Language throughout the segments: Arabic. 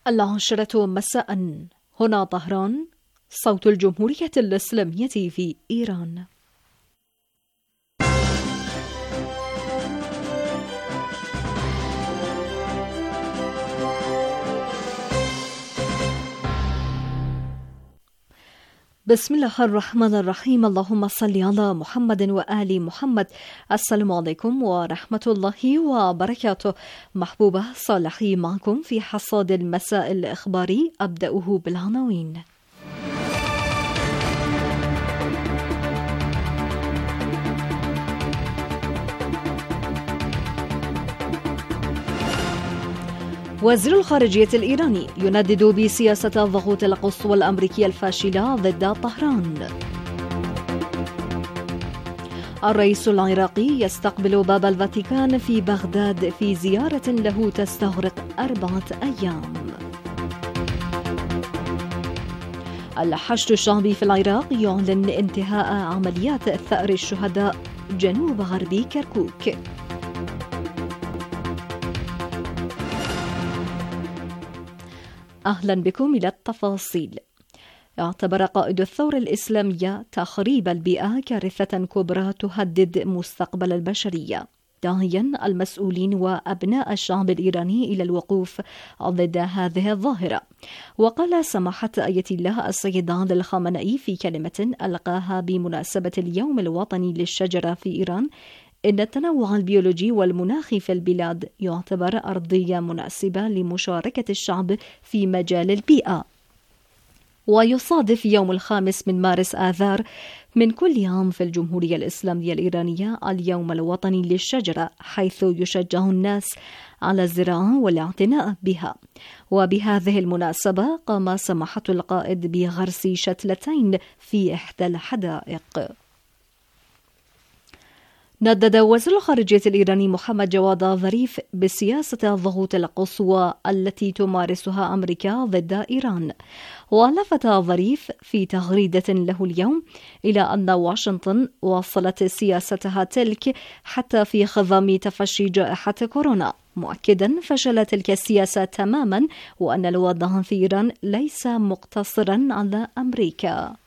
العاشرة مساء. هنا طهران، صوت الجمهورية الإسلامية في إيران. بسم الله الرحمن الرحيم. اللهم صل على محمد وآل محمد. السلام عليكم ورحمة الله وبركاته. محبوبة صالحي معكم في حصاد المساء الإخباري، أبدأه بالعناوين. وزير الخارجية الإيراني يندد بسياسة الضغوط القصوى الأمريكية الفاشلة ضد طهران. الرئيس العراقي يستقبل باب الفاتيكان في بغداد في زيارة له تستغرق 4 أيام. الحشد الشعبي في العراق يعلن انتهاء عمليات ثأر الشهداء جنوب غربي كركوك. أهلا بكم إلى التفاصيل. اعتبر قائد الثورة الإسلامية تخريب البيئة كارثة كبرى تهدد مستقبل البشرية، داعيا المسؤولين وأبناء الشعب الإيراني إلى الوقوف ضد هذه الظاهرة. وقال سماحة آية الله السيد علي الخامنئي في كلمة ألقاها بمناسبة اليوم الوطني للشجرة في إيران إن التنوع البيولوجي والمناخي في البلاد يعتبر أرضية مناسبة لمشاركة الشعب في مجال البيئة. ويصادف يوم 5 من مارس آذار من كل عام في الجمهورية الإسلامية الإيرانية اليوم الوطني للشجرة، حيث يشجع الناس على الزراعة والاعتناء بها. وبهذه المناسبة قام سماحة القائد بغرس شتلتين في إحدى الحدائق. ندد وزير الخارجية الإيراني محمد جواد ظريف بسياسة الضغوط القصوى التي تمارسها أمريكا ضد إيران. ولفت ظريف في تغريدة له اليوم إلى أن واشنطن واصلت سياستها تلك حتى في خضم تفشي جائحة كورونا، مؤكدا فشل تلك السياسة تماما، وأن الوضع في إيران ليس مقتصرا على أمريكا.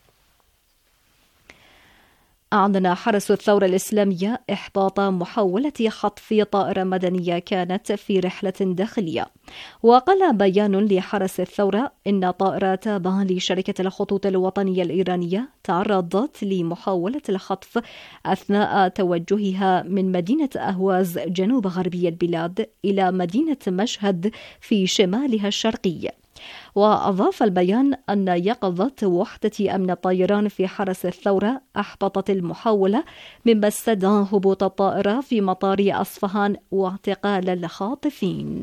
أعلن حرس الثورة الإسلامية إحباط محاولة خطف طائرة مدنية كانت في رحلة داخلية. وقال بيان لحرس الثورة إن طائرة تابعة لشركة الخطوط الوطنية الإيرانية تعرضت لمحاولة الخطف أثناء توجهها من مدينة أهواز جنوب غربي البلاد إلى مدينة مشهد في شمالها الشرقي. وأضاف البيان أن يقظة وحدة أمن الطيران في حرس الثورة أحبطت المحاولة، مما استدعى هبوط الطائرة في مطار أصفهان واعتقال الخاطفين.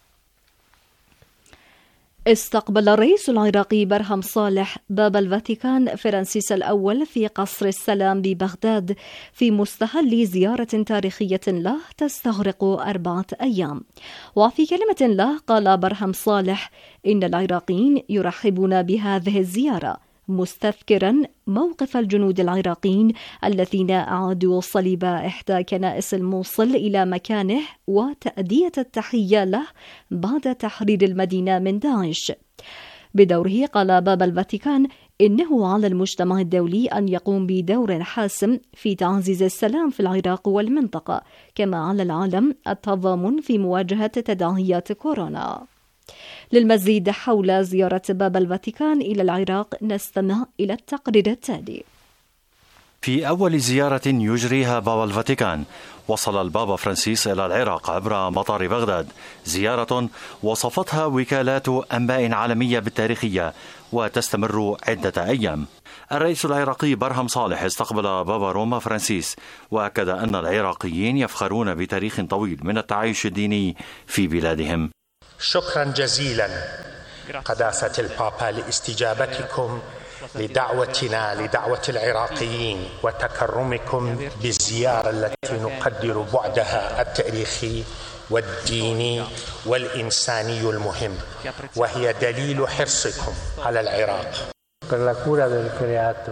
استقبل الرئيس العراقي برهم صالح باب الفاتيكان فرانسيس الأول في قصر السلام ببغداد في مستهل زيارة تاريخية له تستغرق 4 أيام. وفي كلمة له قال برهم صالح إن العراقيين يرحبون بهذه الزيارة، مستذكرا موقف الجنود العراقيين الذين أعادوا صليب إحدى كنائس الموصل إلى مكانه وتأدية التحية له بعد تحرير المدينة من داعش. بدوره قال باب الفاتيكان إنه على المجتمع الدولي أن يقوم بدور حاسم في تعزيز السلام في العراق والمنطقة، كما على العالم التضامن في مواجهة تداعيات كورونا. للمزيد حول زيارة باب الفاتيكان إلى العراق نستمع إلى التقرير التالي. في أول زيارة يجريها بابا الفاتيكان وصل البابا فرانسيس إلى العراق عبر مطار بغداد، زيارة وصفتها وكالات أنباء عالمية بالتاريخية وتستمر عدة أيام. الرئيس العراقي برهم صالح استقبل بابا روما فرانسيس، وأكد أن العراقيين يفخرون بتاريخ طويل من التعايش الديني في بلادهم. شكرا جزيلا قداسة البابا لاستجابتكم لدعوتنا لدعوة العراقيين وتكرمكم بالزيارة التي نقدر بعدها التاريخي والديني والإنساني المهم، وهي دليل حرصكم على العراق.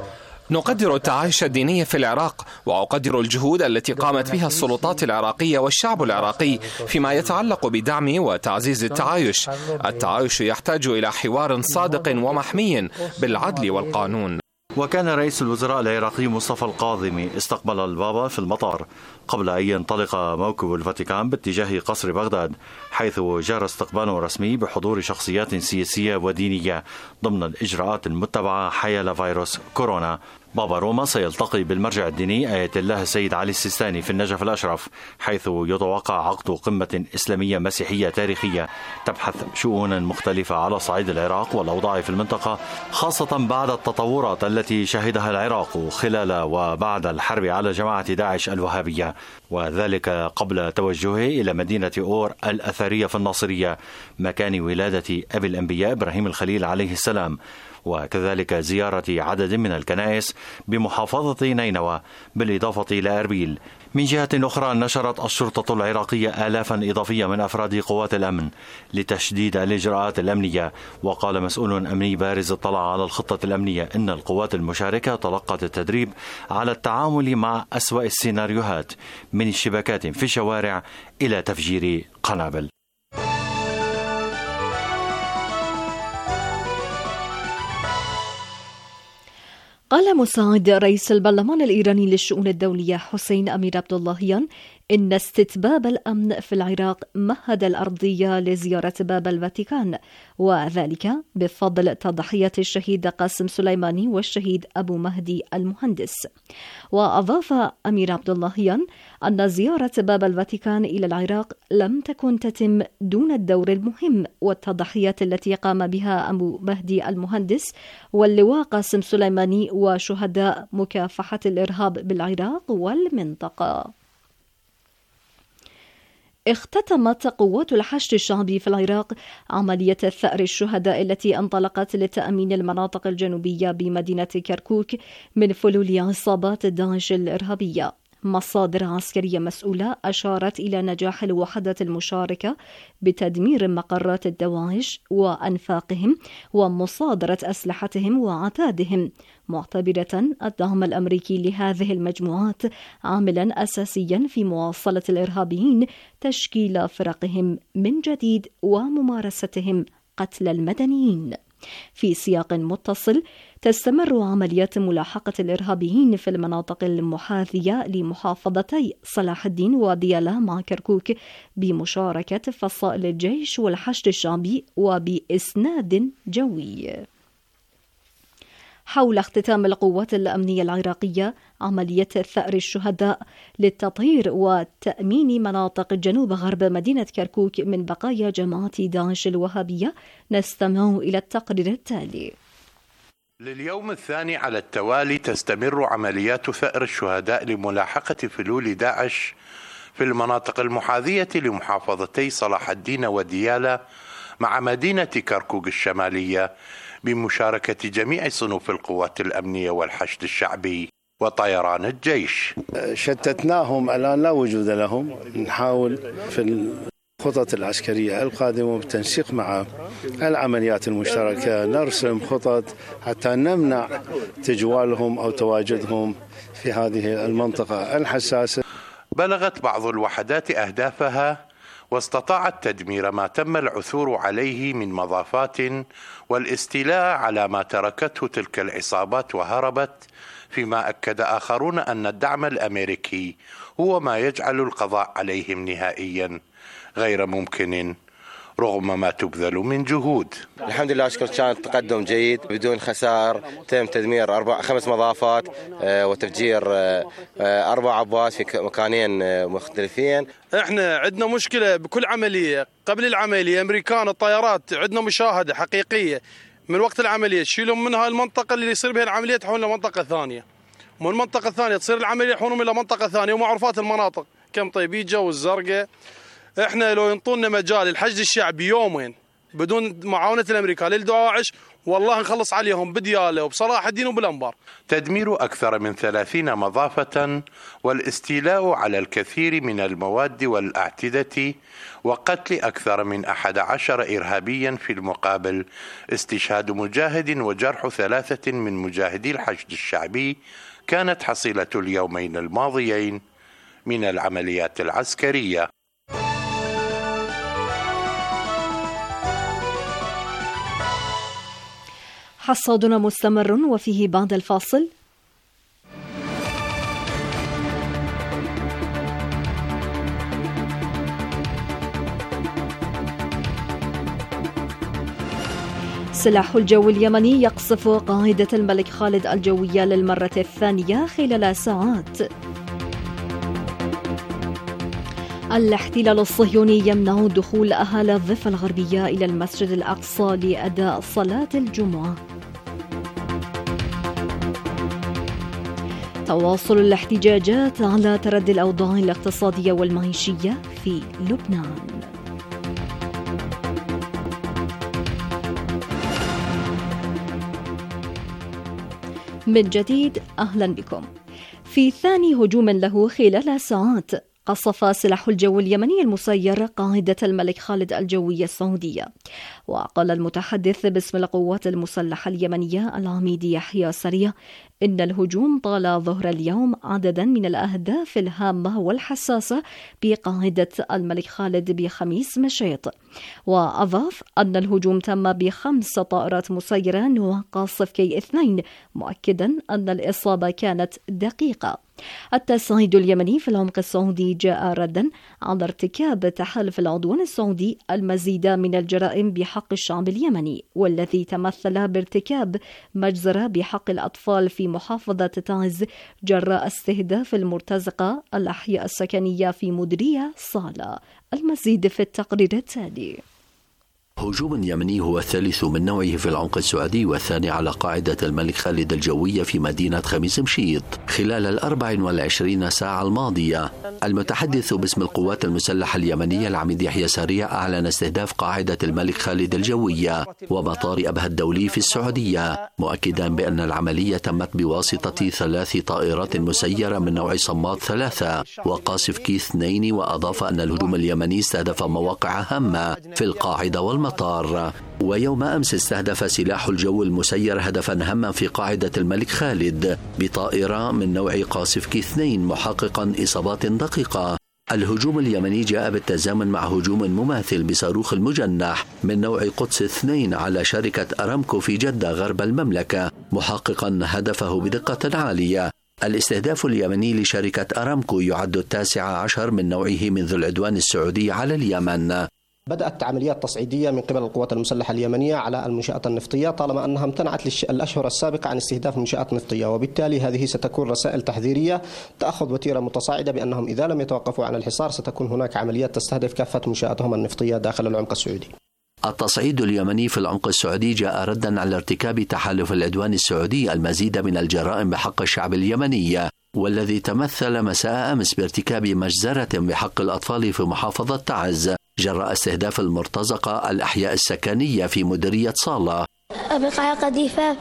نقدر التعايش الديني في العراق، وأقدر الجهود التي قامت بها السلطات العراقية والشعب العراقي فيما يتعلق بدعم وتعزيز التعايش. التعايش يحتاج إلى حوار صادق ومحمي بالعدل والقانون. وكان رئيس الوزراء العراقي مصطفى القاضمي استقبل البابا في المطار قبل أن ينطلق موكب الفاتيكان باتجاه قصر بغداد، حيث جرى استقبال رسمي بحضور شخصيات سياسية ودينية ضمن الإجراءات المتبعة حيال فيروس كورونا. بابا روما سيلتقي بالمرجع الديني آية الله السيد علي السيستاني في النجف الأشرف، حيث يتوقع عقد قمة إسلامية مسيحية تاريخية تبحث شؤونا مختلفة على صعيد العراق والأوضاع في المنطقة، خاصة بعد التطورات التي شهدها العراق خلال وبعد الحرب على جماعة داعش الوهابية، وذلك قبل توجهه إلى مدينة أور الأثرية في الناصرية مكان ولادة أبي الأنبياء إبراهيم الخليل عليه السلام، وكذلك زيارة عدد من الكنائس بمحافظة نينوى بالإضافة إلى أربيل. من جهة أخرى نشرت الشرطة العراقية آلافا إضافية من أفراد قوات الأمن لتشديد الإجراءات الأمنية، وقال مسؤول أمني بارز اطلع على الخطة الأمنية إن القوات المشاركة تلقت التدريب على التعامل مع أسوأ السيناريوهات من الشبكات في الشوارع إلى تفجير قنابل. قال مساعد رئيس البرلمان الإيراني للشؤون الدولية حسين أمير عبد اللهيان إن استتباب الأمن في العراق مهد الأرضية لزيارة باب الفاتيكان، وذلك بفضل تضحية الشهيد قاسم سليماني والشهيد أبو مهدي المهندس. وأضاف أمير عبد اللهيان أن زيارة باب الفاتيكان إلى العراق لم تكن تتم دون الدور المهم والتضحيات التي قام بها أبو مهدي المهندس واللواء قاسم سليماني وشهداء مكافحة الإرهاب بالعراق والمنطقة. اختتمت قوات الحشد الشعبي في العراق عملية ثأر الشهداء التي انطلقت لتأمين المناطق الجنوبية بمدينة كركوك من فلول عصابات داعش الإرهابية. مصادر عسكرية مسؤولة أشارت إلى نجاح الوحدات المشاركة بتدمير مقرات الدواعش وأنفاقهم ومصادرة أسلحتهم وعتادهم، معتبرة الدعم الأمريكي لهذه المجموعات عاملا أساسيا في مواصلة الإرهابيين تشكيل فرقهم من جديد وممارستهم قتل المدنيين. في سياق متصل تستمر عمليات ملاحقة الإرهابيين في المناطق المحاذية لمحافظتي صلاح الدين وديالى مع كركوك بمشاركة فصائل الجيش والحشد الشعبي وبإسناد جوي. حول اختتام القوات الأمنية العراقية عملية ثأر الشهداء للتطهير وتأمين مناطق جنوب غرب مدينة كركوك من بقايا جماعة داعش الوهابية، نستمع إلى التقرير التالي. لليوم الثاني على التوالي تستمر عمليات ثأر الشهداء لملاحقة فلول داعش في المناطق المحاذية لمحافظتي صلاح الدين وديالى مع مدينة كركوك الشمالية بمشاركة جميع صنوف القوات الأمنية والحشد الشعبي وطيران الجيش. شتتناهم الآن لا وجود لهم، نحاول في الخطط العسكرية القادمة بالتنسيق مع العمليات المشتركة نرسم خطط حتى نمنع تجوالهم أو تواجدهم في هذه المنطقة الحساسة. بلغت بعض الوحدات أهدافها واستطاعت تدمير ما تم العثور عليه من مضافات والاستيلاء على ما تركته تلك العصابات وهربت، فيما أكد آخرون أن الدعم الأمريكي هو ما يجعل القضاء عليهم نهائيا غير ممكن رغم ما تبذل من جهود. الحمد لله أشكر، كان تقدم جيد بدون خسائر، تم تدمير 5 مضافات وتفجير 4 عبوات في مكانين مختلفين. احنا عندنا مشكلة بكل عملية. قبل العملية أمريكان الطيارات عندنا مشاهدة حقيقية من وقت العملية تشيلهم من هاي المنطقة اللي يصير بها العملية تحولهم لمنطقة ثانية، ومن المنطقة الثانية تصير العملية يحولهم إلى منطقة ثانية، ومعروفات المناطق كم طيبيجة والزرقاء. احنا لو ينطونا مجال الحشد الشعبي يومين بدون معاونة الأمريكان للدواعش والله نخلص عليهم بدياله وبصلاح الدين وبالأنبار. تدمير أكثر من 30 مضافة والاستيلاء على الكثير من المواد والأعتدة وقتل أكثر من 11 إرهابيا، في المقابل استشهاد مجاهد وجرح 3 من مجاهدي الحشد الشعبي كانت حصيلة اليومين الماضيين من العمليات العسكرية. حصادنا مستمر وفيه بعد الفاصل. سلاح الجو اليمني يقصف قاعدة الملك خالد الجوية للمرة الثانية خلال ساعات. الاحتلال الصهيوني يمنع دخول أهالي الضفة الغربية إلى المسجد الأقصى لأداء صلاة الجمعة. تواصل الاحتجاجات على تردي الأوضاع الاقتصادية والمعيشية في لبنان. من جديد أهلا بكم. في ثاني هجوم له خلال ساعات، قصف سلاح الجو اليمني المسير قاعدة الملك خالد الجوية السعودية. وقال المتحدث باسم القوات المسلحة اليمنية العميد يحيى سريع إن الهجوم طال ظهر اليوم عددا من الأهداف الهامة والحساسة بقاعدة الملك خالد بخميس مشيط. وأضاف أن الهجوم تم ب5 طائرات مسيرة نوع قاصف كي-2، مؤكدا أن الإصابة كانت دقيقة. التصعيد اليمني في العمق السعودي جاء ردا على ارتكاب تحالف العدوان السعودي المزيد من الجرائم بحق الشعب اليمني، والذي تمثل بارتكاب مجزرة بحق الأطفال في محافظة تعز جراء استهداف المرتزقة الأحياء السكنية في مديرية صالة. المزيد في التقرير التالي. هجوم يمني هو الثالث من نوعه في العمق السعودي والثاني على قاعدة الملك خالد الجوية في مدينة خميس مشيط خلال 24 ساعة الماضية. المتحدث باسم القوات المسلحة اليمنية العميد يحيى سريع أعلن استهداف قاعدة الملك خالد الجوية ومطار أبها الدولي في السعودية، مؤكدا بأن العملية تمت بواسطة 3 طائرات مسيرة من نوع صماد 3 وقاصف كي-2. وأضاف أن الهجوم اليمني استهدف مواقع هامة في القاعدة والمطار. ويوم أمس استهدف سلاح الجو المسير هدفا هاما في قاعدة الملك خالد بطائرة من نوع قاصف كي-2 محققا إصابات دقيقة. الهجوم اليمني جاء بالتزامن مع هجوم مماثل بصاروخ المجنح من نوع قدس 2 على شركة أرامكو في جدة غرب المملكة، محققا هدفه بدقة عالية. الاستهداف اليمني لشركة أرامكو يعد 19 من نوعه منذ العدوان السعودي على اليمن. بدأت عمليات تصعيدية من قبل القوات المسلحة اليمنية على المنشآت النفطية طالما أنها امتنعت الأشهر السابقة عن استهداف منشآت نفطية، وبالتالي هذه ستكون رسائل تحذيرية تأخذ وتيرة متصاعدة بأنهم إذا لم يتوقفوا عن الحصار ستكون هناك عمليات تستهدف كافة منشآتهم النفطية داخل العمق السعودي. التصعيد اليمني في العمق السعودي جاء ردا على ارتكاب تحالف العدوان السعودي المزيد من الجرائم بحق الشعب اليمني، والذي تمثل مساء أمس بارتكاب مجزرة بحق الأطفال في محافظة تعز جراء استهداف المرتزقة الأحياء السكنية في مديرية صالة. بقاعة قذيفة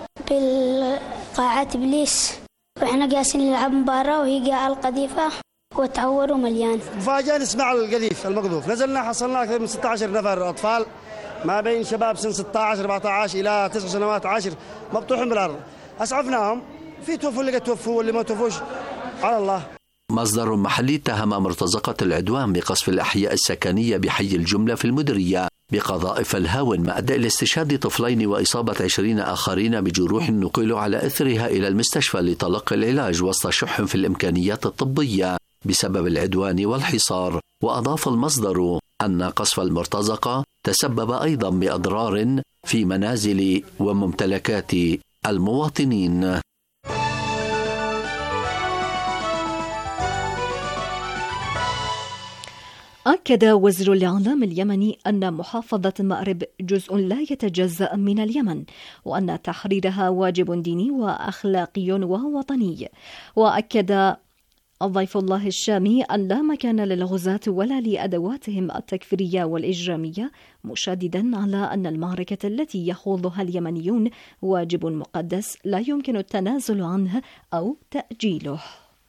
بالقاعة إبليس، وإحنا قاسين نلعب مباراة وهي قاعة القذيفة وتعوروا مليان. مفاجأة نسمع القذيف المقذوف، نزلنا حصلنا أكثر من 16 نفر أطفال ما بين شباب سن 16 14 إلى 9 سنوات 10 مبطوحين بالأرض. أسعفناهم، في توفوا اللي توفوا واللي ما توفوش على الله. مصدر محلي اتهم مرتزقة العدوان بقصف الأحياء السكنية بحي الجملة في المديرية بقذائف الهاون، ما أدى إلى استشهاد طفلين وإصابة 20 آخرين بجروح نقلوا على إثرها إلى المستشفى لتلقي العلاج وسط شح في الإمكانيات الطبية بسبب العدوان والحصار. وأضاف المصدر أن قصف المرتزقة تسبب أيضا بأضرار في منازل وممتلكات المواطنين. أكد وزير الإعلام اليمني أن محافظة مأرب جزء لا يتجزأ من اليمن، وأن تحريرها واجب ديني وأخلاقي ووطني. وأكد ضيف الله الشامي أن لا مكان للغزاة ولا لأدواتهم التكفيرية والإجرامية، مشددا على أن المعركة التي يخوضها اليمنيون واجب مقدس لا يمكن التنازل عنه أو تأجيله.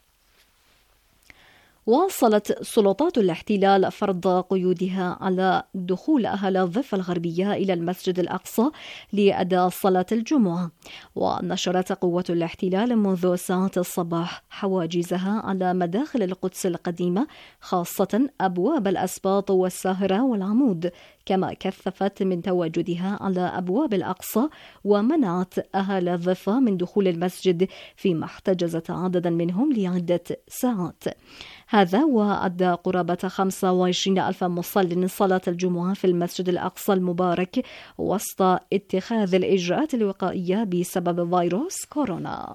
واصلت سلطات الاحتلال فرض قيودها على دخول أهل الضفة الغربية إلى المسجد الأقصى لأداء صلاة الجمعة، ونشرت قوة الاحتلال منذ ساعات الصباح حواجزها على مداخل القدس القديمة، خاصة أبواب الأسباط والساهرة والعمود، كما كثفت من تواجدها على أبواب الأقصى ومنعت أهل الضفة من دخول المسجد، فيما احتجزت عددا منهم لعدة ساعات. هذا وأدى قرابة 25,000 مصل صلاة الجمعة في المسجد الأقصى المبارك وسط اتخاذ الإجراءات الوقائية بسبب فيروس كورونا.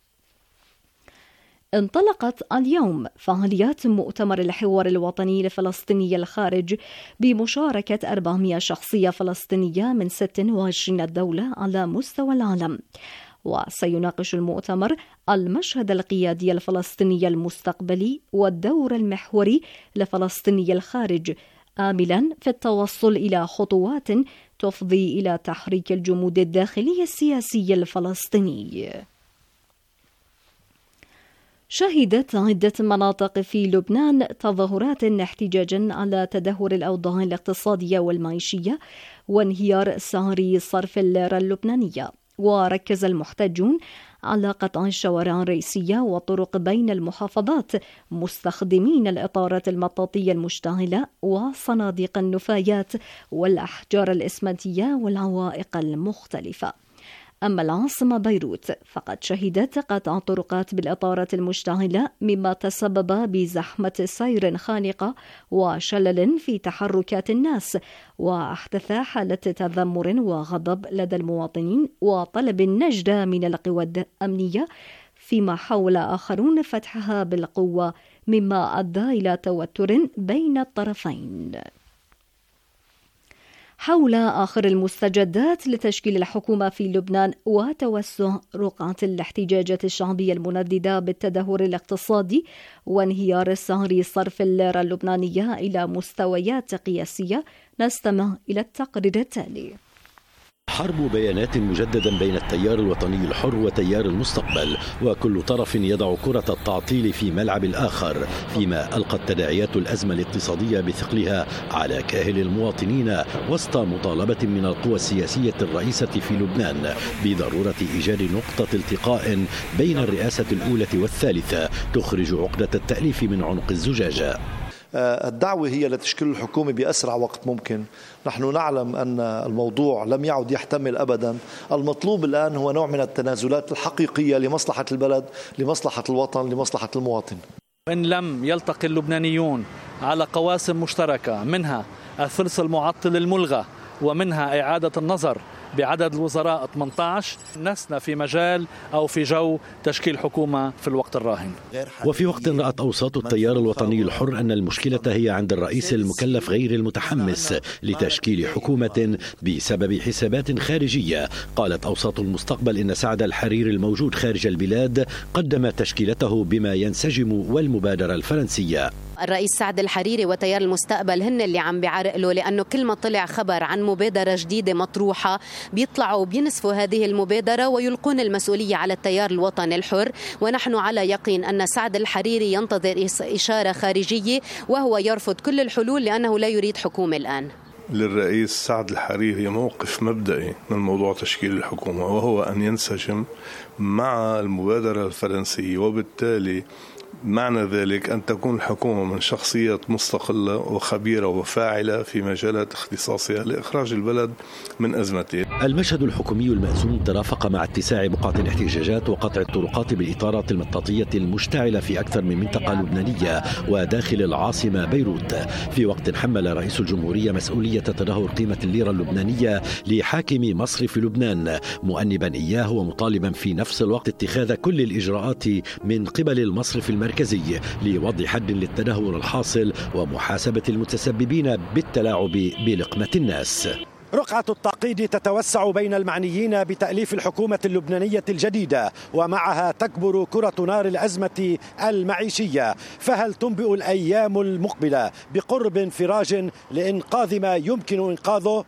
انطلقت اليوم فعاليات مؤتمر الحوار الوطني لفلسطيني الخارج بمشاركة 400 شخصية فلسطينية من 26 دولة على مستوى العالم. وسيناقش المؤتمر المشهد القيادي الفلسطيني المستقبلي والدور المحوري لفلسطيني الخارج، آملا في التوصل إلى خطوات تفضي إلى تحريك الجمود الداخلي السياسي الفلسطيني. شهدت عدة مناطق في لبنان تظاهرات احتجاجا على تدهور الأوضاع الاقتصادية والمعيشية وانهيار سعر صرف الليرة اللبنانية، وركز المحتجون على قطع الشوارع الرئيسية والطرق بين المحافظات مستخدمين الإطارات المطاطية المشتعلة وصناديق النفايات والأحجار الإسمنتية والعوائق المختلفة. أما العاصمة بيروت فقد شهدت قطع طرقات بالإطارات المشتعلة، مما تسبب بزحمة سير خانقة وشلل في تحركات الناس، وأحدث حالة تذمر وغضب لدى المواطنين وطلب النجدة من القوى الأمنية، فيما حاول آخرون فتحها بالقوة، مما أدى إلى توتر بين الطرفين. حول آخر المستجدات لتشكيل الحكومة في لبنان وتوسع رقعة الاحتجاجات الشعبية المنددة بالتدهور الاقتصادي وانهيار سعر صرف الليرة اللبنانية إلى مستويات قياسية، نستمع إلى التقرير التالي. حرب بيانات مجددا بين التيار الوطني الحر وتيار المستقبل، وكل طرف يضع كرة التعطيل في ملعب الآخر، فيما ألقت تداعيات الأزمة الاقتصادية بثقلها على كاهل المواطنين وسط مطالبة من القوى السياسية الرئيسة في لبنان بضرورة إيجاد نقطة التقاء بين الرئاسة الأولى والثالثة تخرج عقدة التأليف من عنق الزجاجة. الدعوة هي لتشكيل الحكومة بأسرع وقت ممكن. نحن نعلم أن الموضوع لم يعد يحتمل أبدا. المطلوب الآن هو نوع من التنازلات الحقيقية لمصلحة البلد، لمصلحة الوطن، لمصلحة المواطن. إن لم يلتقي اللبنانيون على قواسم مشتركة، منها الثلث المعطل الملغى ومنها إعادة النظر بعدد الوزراء 18، لسنا في مجال أو في جو تشكيل حكومة في الوقت الراهن. وفي وقت رأت أوساط التيار الوطني الحر أن المشكلة هي عند الرئيس المكلف غير المتحمس لتشكيل حكومة بسبب حسابات خارجية، قالت أوساط المستقبل إن سعد الحريري الموجود خارج البلاد قدم تشكيلته بما ينسجم والمبادرة الفرنسية. الرئيس سعد الحريري وتيار المستقبل هن اللي عم بيعرقلوا، لأنه كل ما طلع خبر عن مبادرة جديدة مطروحة بيطلعوا وبينسفوا هذه المبادرة ويلقون المسؤولية على التيار الوطني الحر. ونحن على يقين أن سعد الحريري ينتظر إشارة خارجية وهو يرفض كل الحلول لأنه لا يريد حكومة الآن. للرئيس سعد الحريري موقف مبدئي من موضوع تشكيل الحكومة، وهو أن ينسجم مع المبادرة الفرنسية، وبالتالي معنى ذلك أن تكون الحكومة من شخصيات مستقلة وخبيرة وفاعلة في مجالات اختصاصها لإخراج البلد من أزمته. المشهد الحكومي المأزوم ترافق مع اتساع بقعة الاحتجاجات وقطع الطرقات بالإطارات المطاطية المشتعلة في أكثر من منطقة لبنانية وداخل العاصمة بيروت، في وقت حمل رئيس الجمهورية مسؤولية تدهور قيمة الليرة اللبنانية لحاكم مصرف لبنان، مؤنبا إياه ومطالبا في نفس الوقت اتخاذ كل الإجراءات من قبل المصرف المركزي لوضع حد للتدهور الحاصل ومحاسبة المتسببين بالتلاعب بلقمة الناس. رقعة التعقيد تتوسع بين المعنيين بتأليف الحكومة اللبنانية الجديدة، ومعها تكبر كرة نار الأزمة المعيشية. فهل تنبئ الأيام المقبلة بقرب انفراج لإنقاذ ما يمكن إنقاذه؟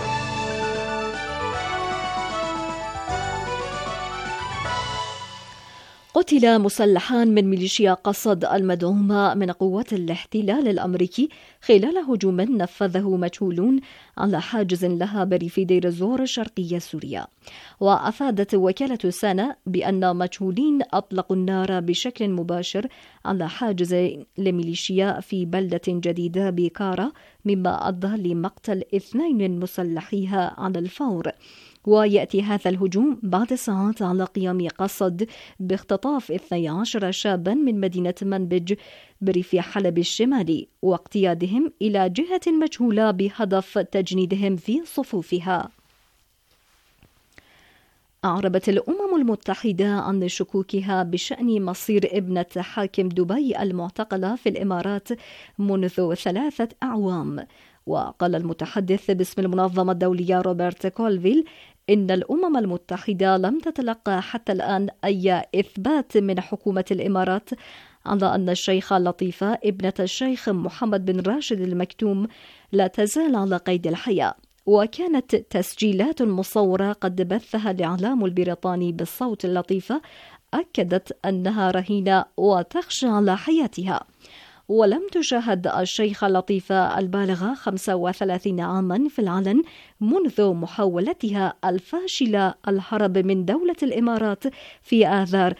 قتل مسلحان من ميليشيا قصد المدعومة من قوات الاحتلال الأمريكي خلال هجوم نفذه مجهولون على حاجز لها بريف دير الزور شرقي سوريا. وأفادت وكالة سانا بأن مجهولين أطلقوا النار بشكل مباشر على حاجز لميليشيا في بلدة جديدة بكارا، مما أدى لمقتل 2 من مسلحيها على الفور. ويأتي هذا الهجوم بعد ساعات على قيام قصد باختطاف 12 شابا من مدينة منبج بريف حلب الشمالي واقتيادهم إلى جهة مجهولة بهدف تجنيدهم في صفوفها. أعربت الأمم المتحدة عن شكوكها بشأن مصير ابنة حاكم دبي المعتقلة في الإمارات منذ 3 أعوام. وقال المتحدث باسم المنظمة الدولية روبرت كولفيل إن الأمم المتحدة لم تتلقى حتى الآن أي إثبات من حكومة الإمارات على أن الشيخة لطيفة ابنة الشيخ محمد بن راشد المكتوم لا تزال على قيد الحياة. وكانت تسجيلات مصورة قد بثها الإعلام البريطاني بالصوت اللطيفة أكدت أنها رهينة وتخشى على حياتها. ولم تشاهد الشيخة لطيفة البالغة 35 عاما في العلن منذ محاولتها الفاشلة الهرب من دولة الإمارات في آذار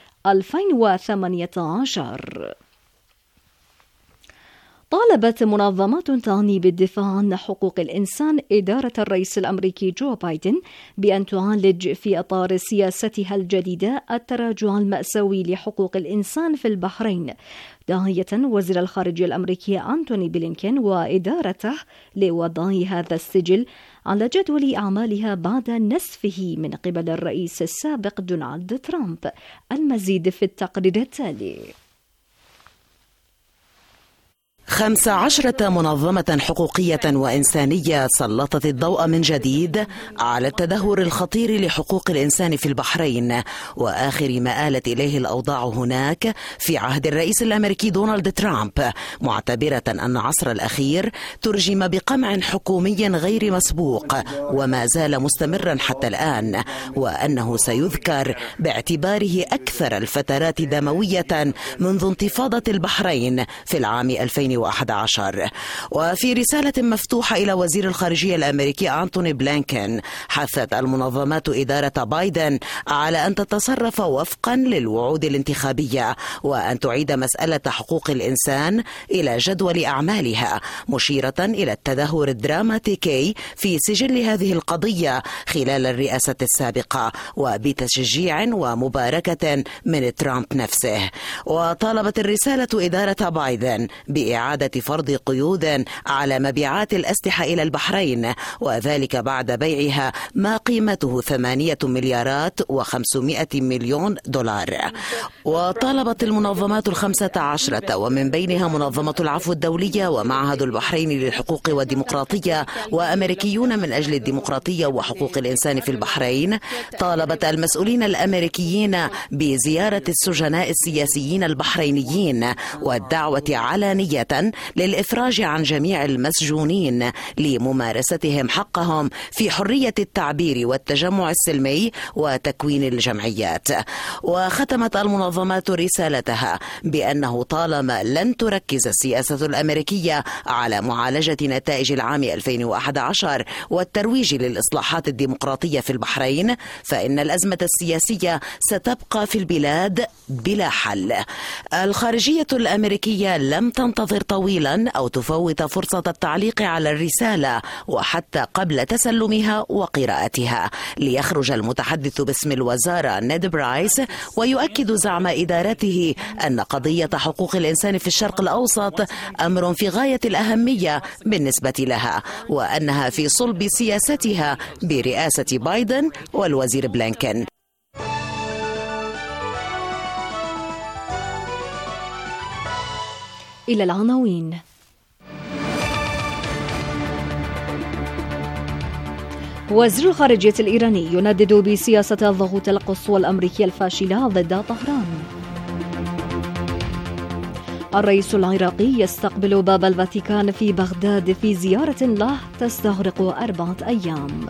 2018. طالبت منظمات تعني بالدفاع عن حقوق الإنسان إدارة الرئيس الأمريكي جو بايدن بأن تعالج في إطار سياستها الجديدة التراجع المأساوي لحقوق الإنسان في البحرين، داعية وزير الخارجية الأمريكي أنتوني بلينكين وإدارته لوضع هذا السجل على جدول أعمالها بعد نسفه من قبل الرئيس السابق دونالد ترامب. المزيد في التقرير التالي. 15 منظمة حقوقية وإنسانية سلطت الضوء من جديد على التدهور الخطير لحقوق الإنسان في البحرين وآخر ما آلت إليه الأوضاع هناك في عهد الرئيس الأمريكي دونالد ترامب، معتبرة أن عصر الأخير ترجم بقمع حكومي غير مسبوق وما زال مستمرا حتى الآن، وأنه سيذكر باعتباره أكثر الفترات دموية منذ انتفاضة البحرين في العام 2011. وفي رسالة مفتوحة إلى وزير الخارجية الأمريكي أنتوني بلينكين حثت المنظمات إدارة بايدن على أن تتصرف وفقا للوعود الانتخابية وأن تعيد مسألة حقوق الإنسان إلى جدول أعمالها، مشيرة إلى التدهور الدراماتيكي في سجل هذه القضية خلال الرئاسة السابقة وبتشجيع ومباركة من ترامب نفسه. وطالبت الرسالة إدارة بايدن بإعادة فرض قيود على مبيعات الأسلحة إلى البحرين، وذلك بعد بيعها ما قيمته 8 مليارات و500 مليون دولار. وطالبت المنظمات 15 ومن بينها منظمة العفو الدولية ومعهد البحرين للحقوق والديمقراطية وأمريكيون من أجل الديمقراطية وحقوق الإنسان في البحرين، طالبت المسؤولين الأمريكيين بزيارة السجناء السياسيين البحرينيين والدعوة علانية للإفراج عن جميع المسجونين لممارستهم حقهم في حرية التعبير والتجمع السلمي وتكوين الجمعيات. وختمت المنظمات رسالتها بأنه طالما لن تركز السياسة الأمريكية على معالجة نتائج العام 2011 والترويج للإصلاحات الديمقراطية في البحرين، فإن الأزمة السياسية ستبقى في البلاد بلا حل. الخارجية الأمريكية لم تنتظر طويلا أو تفوت فرصة التعليق على الرسالة وحتى قبل تسلمها وقراءتها، ليخرج المتحدث باسم الوزارة نيد برايس ويؤكد زعم إدارته أن قضية حقوق الإنسان في الشرق الأوسط أمر في غاية الأهمية بالنسبة لها، وأنها في صلب سياستها برئاسة بايدن والوزير بلينكين. إلى العناوين. وزير الخارجية الإيراني يندد بسياسة الضغوط القصوى الأمريكية الفاشلة ضد طهران. الرئيس العراقي يستقبل باب الفاتيكان في بغداد في زيارة له تستغرق 4 أيام.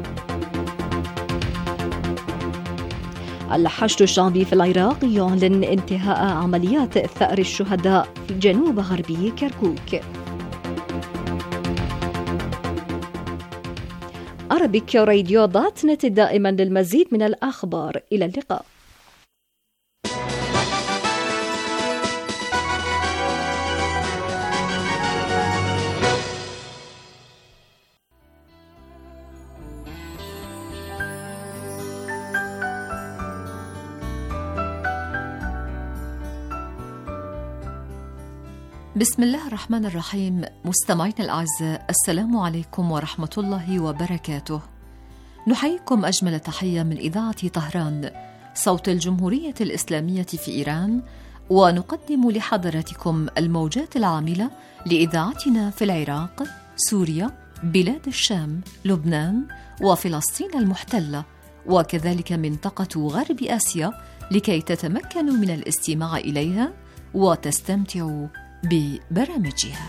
الحشد الشعبي في العراق يعلن انتهاء عمليات ثأر الشهداء في جنوب غربي كركوك. Arabic-radio.net دائما للمزيد من الأخبار. إلى اللقاء. بسم الله الرحمن الرحيم. مستمعينا الأعزاء، السلام عليكم ورحمة الله وبركاته. نحييكم أجمل تحية من إذاعة طهران، صوت الجمهورية الإسلامية في إيران، ونقدم لحضراتكم الموجات العاملة لإذاعتنا في العراق، سوريا، بلاد الشام، لبنان، وفلسطين المحتلة، وكذلك منطقة غرب آسيا، لكي تتمكنوا من الاستماع إليها وتستمتعوا ببرامجها.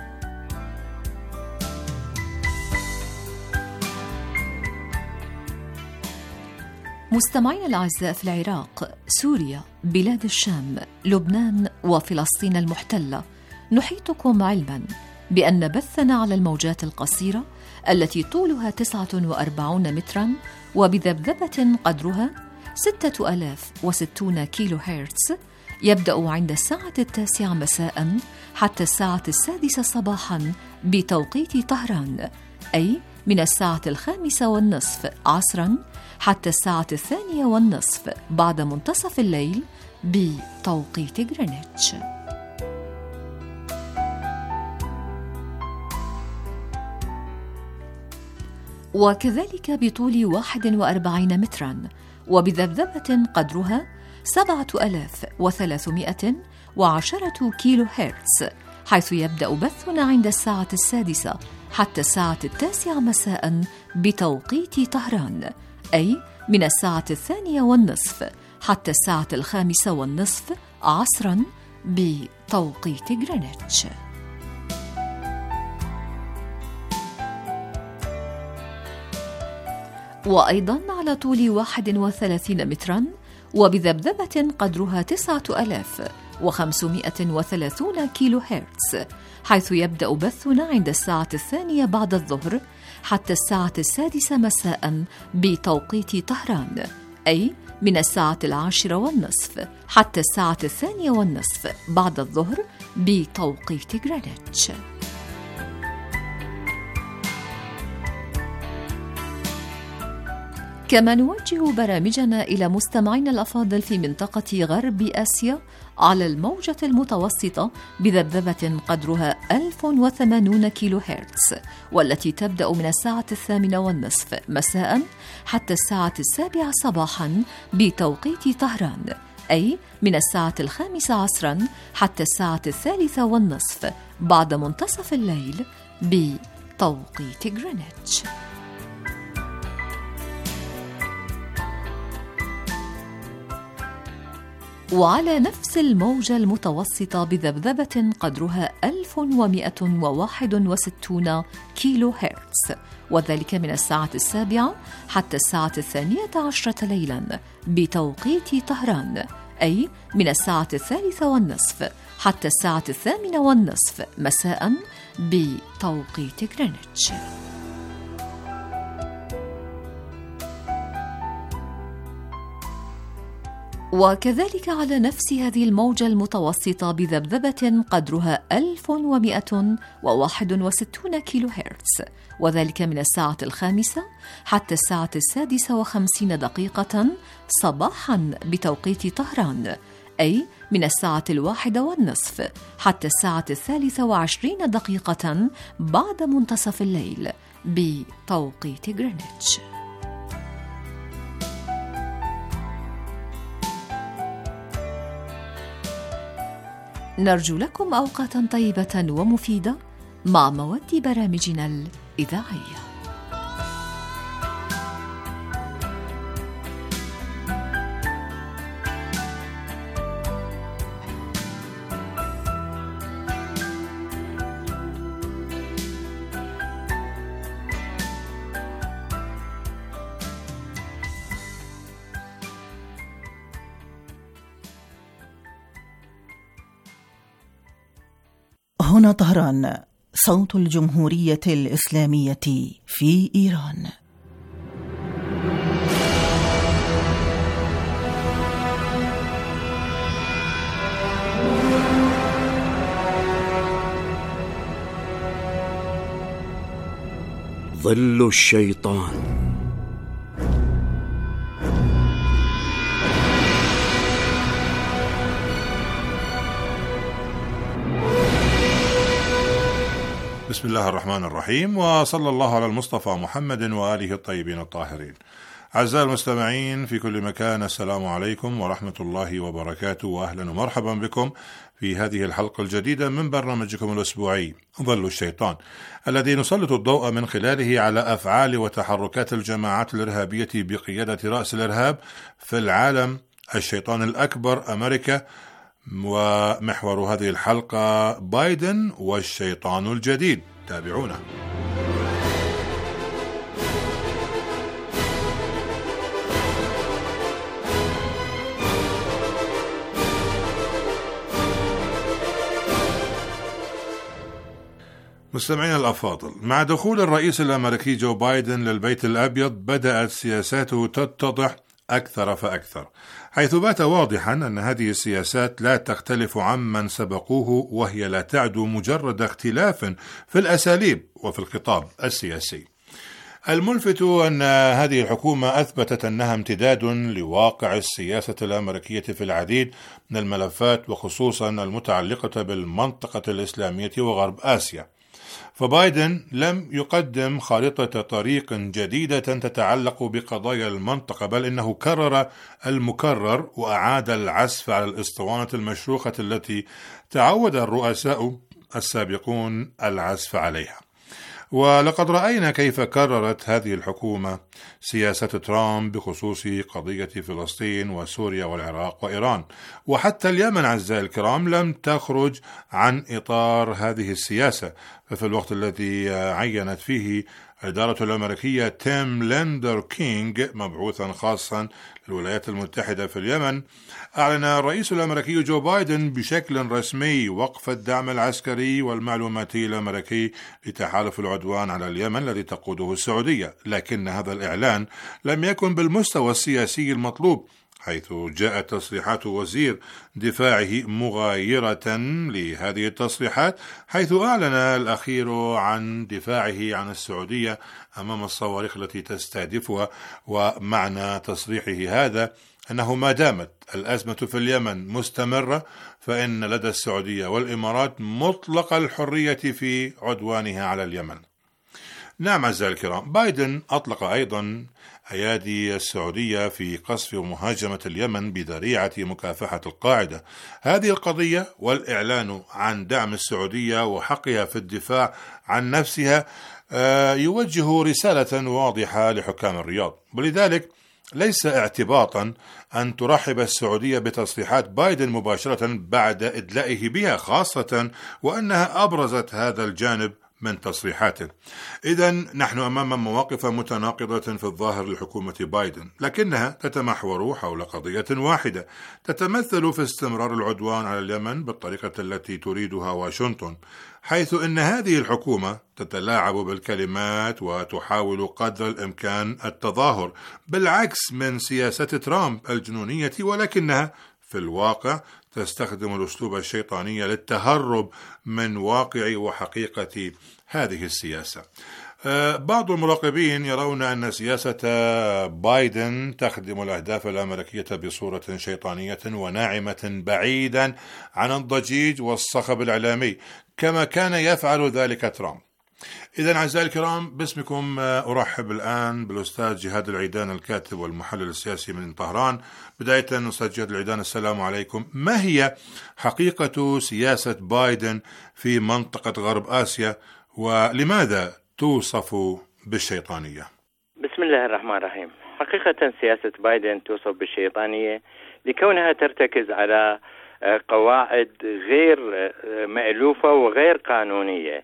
مستمعينا الأعزاء، في العراق، سوريا، بلاد الشام، لبنان، وفلسطين المحتلة، نحيطكم علما بأن بثنا على الموجات القصيرة التي طولها 49 مترا وبذبذبة قدرها 6060 كيلو هرتز يبدأ عند الساعة 9 مساء حتى الساعة 6 صباحا بتوقيت طهران، أي من الساعة 5:30 عصرا حتى الساعة 2:30 بعد منتصف الليل بتوقيت غرينتش. وكذلك بطول 41 مترا وبذبذبة قدرها 7310 كيلو هرتز، حيث يبدأ بثنا عند الساعة 6 حتى الساعة 9 مساء بتوقيت طهران، أي من الساعة 2:30 حتى الساعة 5:30 عصرا بتوقيت غرينتش. وأيضا على طول 31 مترا وبذبذبة قدرها 9530 كيلو هرتز، حيث يبدأ بثنا عند الساعة 2 بعد الظهر حتى الساعة 6 مساء بتوقيت طهران، أي من الساعة 10:30 حتى الساعة 2:30 بعد الظهر بتوقيت غرينتش. كما نوجه برامجنا إلى مستمعينا الأفاضل في منطقة غرب آسيا على الموجة المتوسطة بذبذبة قدرها 1080 كيلو هرتز، والتي تبدأ من الساعة 8:30 مساء حتى الساعة 7 صباحا بتوقيت طهران، أي من الساعة 5 عصرا حتى الساعة 3:30 بعد منتصف الليل بتوقيت غرينتش. وعلى نفس الموجة المتوسطة بذبذبة قدرها 1161 كيلو هرتز، وذلك من الساعة 7 حتى الساعة 12 ليلا بتوقيت طهران، أي من الساعة 3:30 حتى الساعة 8:30 مساء بتوقيت غرينتش. وكذلك على نفس هذه الموجة المتوسطة بذبذبة قدرها 1161 كيلو هرتز، وذلك من الساعة 5 حتى الساعة 6:50 صباحا بتوقيت طهران، أي من الساعة 1:30 حتى الساعة 23 بعد منتصف الليل بتوقيت غرينتش. نرجو لكم أوقاتا طيبة ومفيدة مع مواد برامجنا الإذاعية. هنا طهران، صوت الجمهورية الإسلامية في إيران. ظل الشيطان. بسم الله الرحمن الرحيم، وصلى الله على المصطفى محمد وآله الطيبين الطاهرين. أعزائي المستمعين في كل مكان، السلام عليكم ورحمة الله وبركاته، وأهلا ومرحبا بكم في هذه الحلقة الجديدة من برنامجكم الأسبوعي ظل الشيطان، الذي نسلط الضوء من خلاله على أفعال وتحركات الجماعات الإرهابية بقيادة رأس الإرهاب في العالم، الشيطان الأكبر أمريكا. ومحور هذه الحلقة بايدن والشيطان الجديد. تابعونا. مستمعين الأفاضل، مع دخول الرئيس الأمريكي جو بايدن للبيت الأبيض بدأت سياساته تتضح أكثر فأكثر، حيث بات واضحا أن هذه السياسات لا تختلف عمن سبقوه، وهي لا تعد مجرد اختلاف في الأساليب وفي الخطاب السياسي. الملفت أن هذه الحكومة أثبتت أنها امتداد لواقع السياسة الأمريكية في العديد من الملفات، وخصوصا المتعلقة بالمنطقة الإسلامية وغرب آسيا. فبايدن لم يقدم خارطة طريق جديدة تتعلق بقضايا المنطقة، بل إنه كرر المكرر وأعاد العزف على الإسطوانة المشروخة التي تعود الرؤساء السابقون العزف عليها. ولقد رأينا كيف كررت هذه الحكومة سياسة ترامب بخصوص قضية فلسطين وسوريا والعراق وإيران، وحتى اليمن أعزائي الكرام لم تخرج عن إطار هذه السياسة. ففي الوقت الذي عينت فيه الإدارة الأمريكية تيم ليندر كينغ مبعوثا خاصا للولايات المتحدة في اليمن، أعلن الرئيس الأمريكي جو بايدن بشكل رسمي وقف الدعم العسكري والمعلوماتي الأمريكي لتحالف العدوان على اليمن الذي تقوده السعودية. لكن هذا الإعلان لم يكن بالمستوى السياسي المطلوب، حيث جاءت تصريحات وزير دفاعه مغايرة لهذه التصريحات، حيث أعلن الأخير عن دفاعه عن السعودية أمام الصواريخ التي تستهدفها. ومعنى تصريحه هذا أنه ما دامت الأزمة في اليمن مستمرة، فإن لدى السعودية والإمارات مطلق الحرية في عدوانها على اليمن. نعم أعزائي الكرام، بايدن أطلق أيضا أيادي السعودية في قصف ومهاجمة اليمن بذريعة مكافحة القاعدة. هذه القضية والإعلان عن دعم السعودية وحقها في الدفاع عن نفسها يوجه رسالة واضحة لحكام الرياض، ولذلك ليس اعتباطا أن ترحب السعودية بتصريحات بايدن مباشرة بعد إدلائه بها، خاصة وأنها أبرزت هذا الجانب من تصريحاته. إذن نحن أمام مواقف متناقضة في الظاهر لحكومة بايدن، لكنها تتمحور حول قضية واحدة تتمثل في استمرار العدوان على اليمن بالطريقة التي تريدها واشنطن، حيث إن هذه الحكومة تتلاعب بالكلمات وتحاول قدر الإمكان التظاهر بالعكس من سياسة ترامب الجنونية، ولكنها في الواقع تستخدم الأسلوب الشيطاني للتهرب من واقع وحقيقة هذه السياسة. بعض المراقبين يرون أن سياسة بايدن تخدم الأهداف الأمريكية بصورة شيطانية وناعمة بعيدا عن الضجيج والصخب الإعلامي كما كان يفعل ذلك ترامب. إذن أعزائي الكرام، باسمكم أرحب الآن بالأستاذ جهاد العيدان الكاتب والمحلل السياسي من طهران. بداية أستاذ جهاد العيدان، السلام عليكم. ما هي حقيقة سياسة بايدن في منطقة غرب آسيا، ولماذا توصف بالشيطانية؟ بسم الله الرحمن الرحيم. حقيقة سياسة بايدن توصف بالشيطانية لكونها ترتكز على قواعد غير مألوفة وغير قانونية.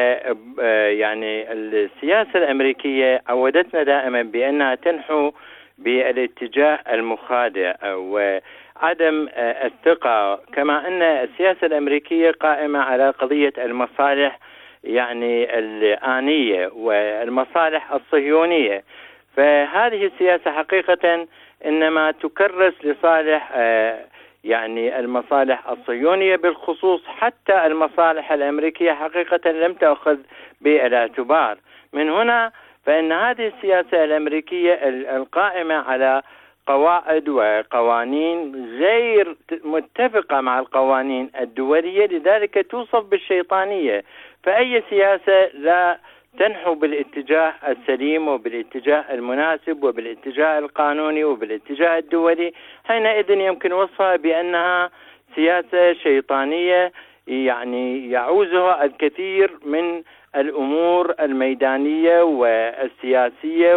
يعني السياسة الأمريكية عودتنا دائما بأنها تنحو بالاتجاه المخادع وعدم الثقة، كما أن السياسة الأمريكية قائمة على قضية المصالح يعني الآنية والمصالح الصهيونية. فهذه السياسة حقيقة إنما تكرس لصالح يعني المصالح الصهيونية بالخصوص، حتى المصالح الأمريكية حقيقة لم تأخذ بالاعتبار. من هنا فإن هذه السياسة الأمريكية القائمة على قواعد وقوانين غير متفقة مع القوانين الدولية، لذلك توصف بالشيطانية. فأي سياسة لا تنحو بالاتجاه السليم وبالاتجاه المناسب وبالاتجاه القانوني وبالاتجاه الدولي، حينئذ يمكن وصفها بأنها سياسة شيطانية يعني يعوزها الكثير من الأمور الميدانية والسياسية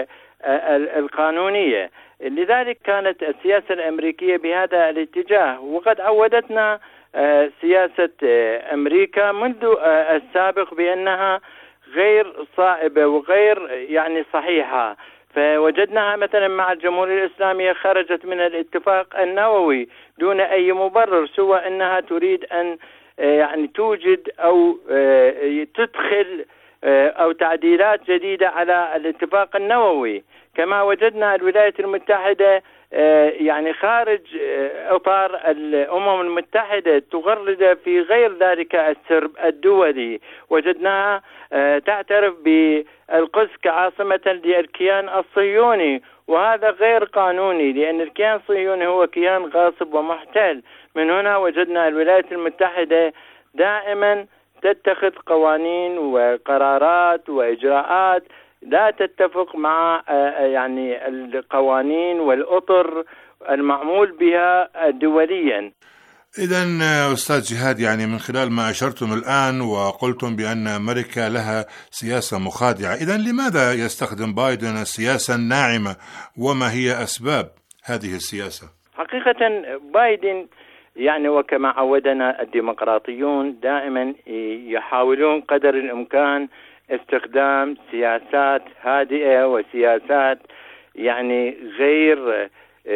والقانونية. لذلك كانت السياسة الأمريكية بهذا الاتجاه، وقد عودتنا سياسة أمريكا منذ السابق بأنها غير صائبة وغير يعني صحيحة. فوجدناها مثلا مع الجمهورية الإسلامية خرجت من الاتفاق النووي دون أي مبرر سوى أنها تريد أن يعني توجد أو تدخل أو تعديلات جديدة على الاتفاق النووي. كما وجدنا الولايات المتحدة يعني خارج إطار الأمم المتحدة تغرد في غير ذلك السرب الدولي. وجدناها تعترف بالقدس كعاصمة للكيان الصهيوني، وهذا غير قانوني لأن الكيان الصهيوني هو كيان غاصب ومحتل. من هنا وجدنا الولايات المتحدة دائما تتخذ قوانين وقرارات وإجراءات لا تتفق مع يعني القوانين والأطر المعمول بها دوليا. إذن أستاذ جهاد، يعني من خلال ما أشرتم الآن وقلتم بأن أمريكا لها سياسة مخادعة، إذن لماذا يستخدم بايدن السياسة الناعمة وما هي أسباب هذه السياسة؟ حقيقة بايدن يعني وكما عودنا الديمقراطيون دائما يحاولون قدر الإمكان استخدام سياسات هادئة وسياسات يعني غير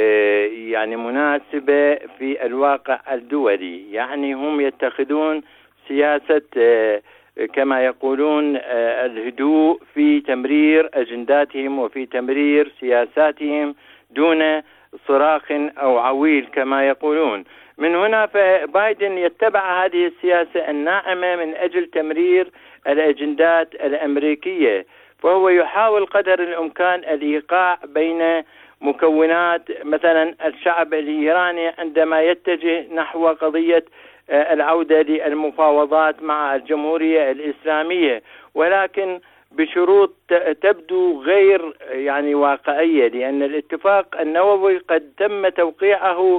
يعني مناسبة في الواقع الدولي. يعني هم يتخذون سياسة كما يقولون الهدوء في تمرير أجنداتهم وفي تمرير سياساتهم دون صراخ أو عويل كما يقولون. من هنا فبايدن يتبع هذه السياسة الناعمة من أجل تمرير الأجندات الأمريكية، فهو يحاول قدر الإمكان الإيقاع بين مكونات مثلا الشعب الإيراني عندما يتجه نحو قضية العودة للمفاوضات مع الجمهورية الإسلامية، ولكن بشروط تبدو غير يعني واقعية، لأن الاتفاق النووي قد تم توقيعه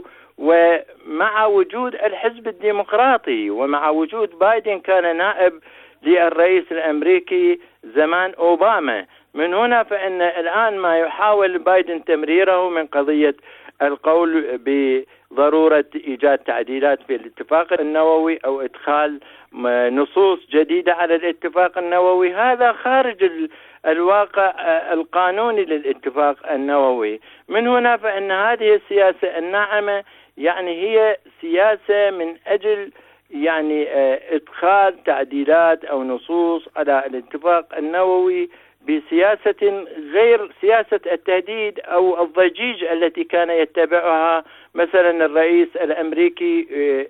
ومع وجود الحزب الديمقراطي ومع وجود بايدن كان نائب للرئيس الأمريكي زمان أوباما. من هنا فإن الآن ما يحاول بايدن تمريره من قضية القول بضرورة إيجاد تعديلات في الاتفاق النووي أو إدخال نصوص جديدة على الاتفاق النووي، هذا خارج الواقع القانوني للاتفاق النووي. من هنا فإن هذه السياسة الناعمة يعني هي سياسة من أجل يعني إدخال تعديلات أو نصوص على الاتفاق النووي بسياسة غير سياسة التهديد أو الضجيج التي كان يتبعها مثلا الرئيس الأمريكي